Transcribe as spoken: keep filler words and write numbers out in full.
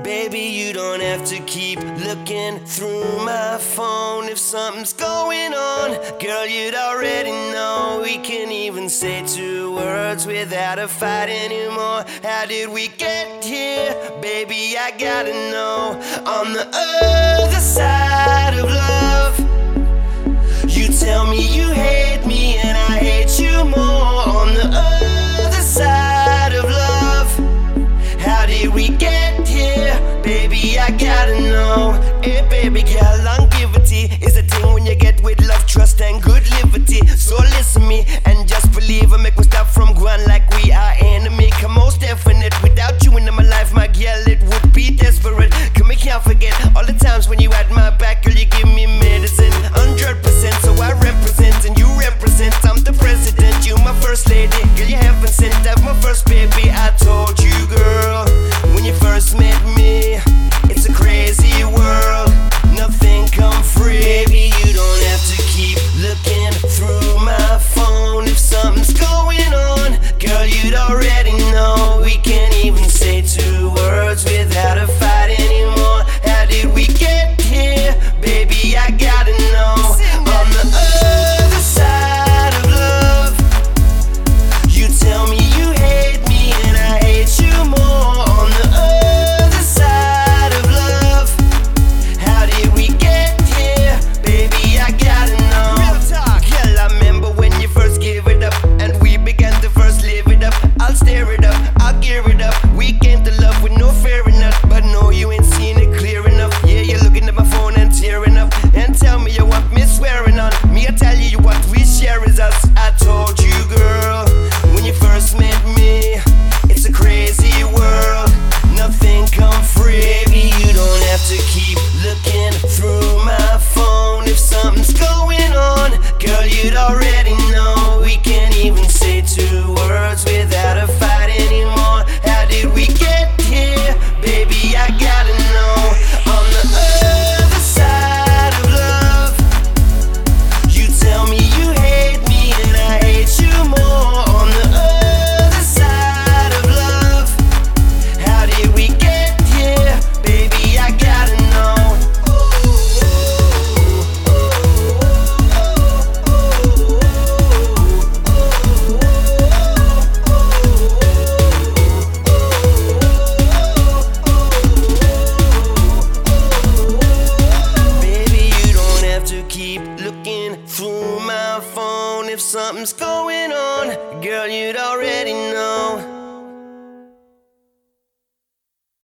Baby, you don't have to keep looking through my phone if something's going on. Girl, you'd already know. We can't even say two words without a fight anymore. How did we get here? Baby, I gotta know. On the other side of love, you tell me you hate me and I hate you more. On the other side of love, how did we get here? Baby, I gotta know. Hey baby girl, longevity is a thing when you get with love, trust and good liberty. So listen me and just believe and make me stop from going like we are enemy. Come most definite, without you in my life, my girl, it would be desperate. Come me can't forget all the times when you had my back, girl, you give me medicine, hundred percent. So I represent and you represent. I'm the president, you my first lady. Girl, you haven't sent out my first baby. I told you, girl, when you first met me, it's a crazy world, nothing come free. Baby, you don't have to keep looking through my phone if something's going on. Girl, you'd already know. We can't even say two words without a fight anymore. How did we get here? Baby, I gotta know. On the other side of love, you tell me you hate me and I hate you more. On the other side of love, how did we get here? Baby, I gotta know. Real talk. Girl, I remember when you first gave it up and we began to first live it up. I'll stir it up, I'll gear it up. We came to love with no fear in us, but no, you ain't seen it clear enough. Yeah, you're looking at my phone and tearing up and tell me you want me swearing on me. I tell you what we share is us. I told you, girl, when you first met me, it's a crazy world, nothing come free. Baby, you don't have to keep looking through my phone if something's going on. Girl, you'd already know. We can't even say two words without a fight anymore. How did we get here? Baby, I gotta know. On the other side of love, you tell me you hate me and I hate you more. On the other side of love, how did we get here? Baby, I gotta know. Baby, you don't have to keep looking through my phone if something's going on. Girl, you'd already